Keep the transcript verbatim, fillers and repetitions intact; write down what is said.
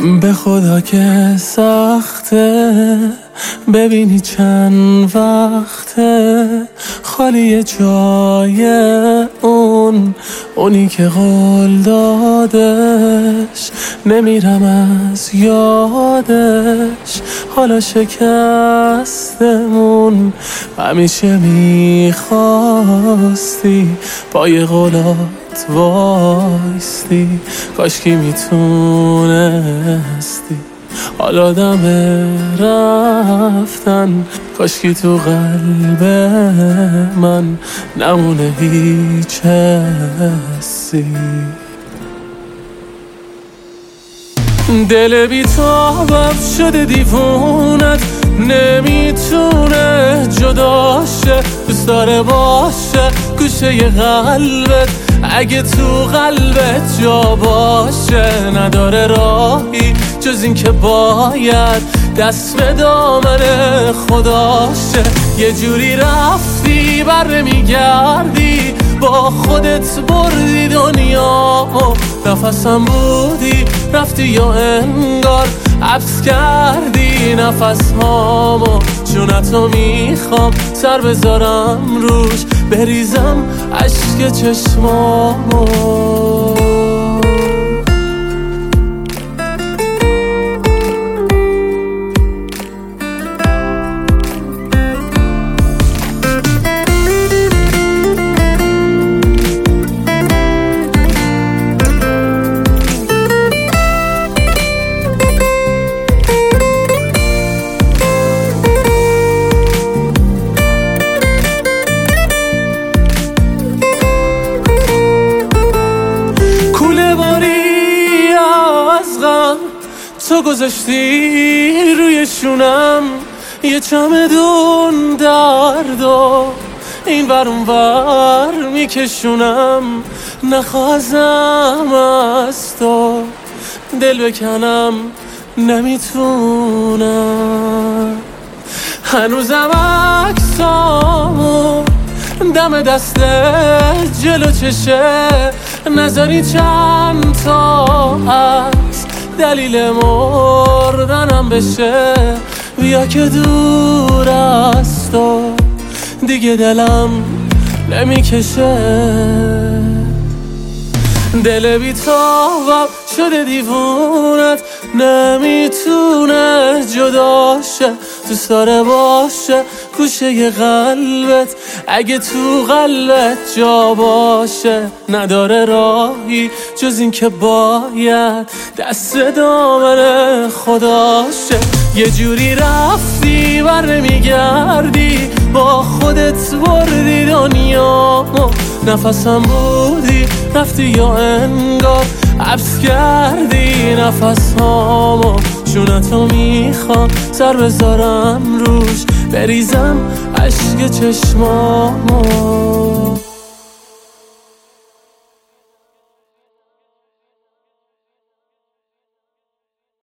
به خدا که سخته ببینی چند وقته خالی جای اون اونی که قول دادش، نمیرم از یادش. حالا شکستمون همیشه میخواستی پای قولات وایستی، کاشکی میتونستی حالا دم رفتن، کاشکی تو قلب من نمونه هیچ حسی. دل بی تابم شده دیوونت، نمیتونه جداشه، دوست داره باشه گوشه ی قلبت. اگه تو قلبت جا باشه نداره راهی جز این که باید دست به دامن خداشه. یه جوری رفتی بر نمیگردی، با خودت بردی دنیا، نفسم بودی رفتی یا انگار حبس کردی نفس هامو. جونتو میخوام سر بذارم روش، بریزم اشک چشمامو. تو گذاشتی روی شونم یه چمدون درد و این ور اون ور میکشونم، نخوازم از تو دل بکنم نمیتونم. هنوزم عکسامو دم دست جلو چشه، نذاری چند تا از دلیل مردنم بشه. بیا که دور از تو دیگه دلم نمیکشه. دل بی تابم شده دیوونت، نمیتونه جداشه، دوست داره باشه گوشه ی قلبت. اگه تو قلبت جا باشه نداره راهی جز این که باید دست دامن خداشه. یه جوری رفتی بر نمیگردی، با خودت بردی دنیا، نفسم بودی رفتی یا انگار حبس کردی نفس هامو. جونتو میخوام سر بذارم روش، بریزم اشک چشمامو.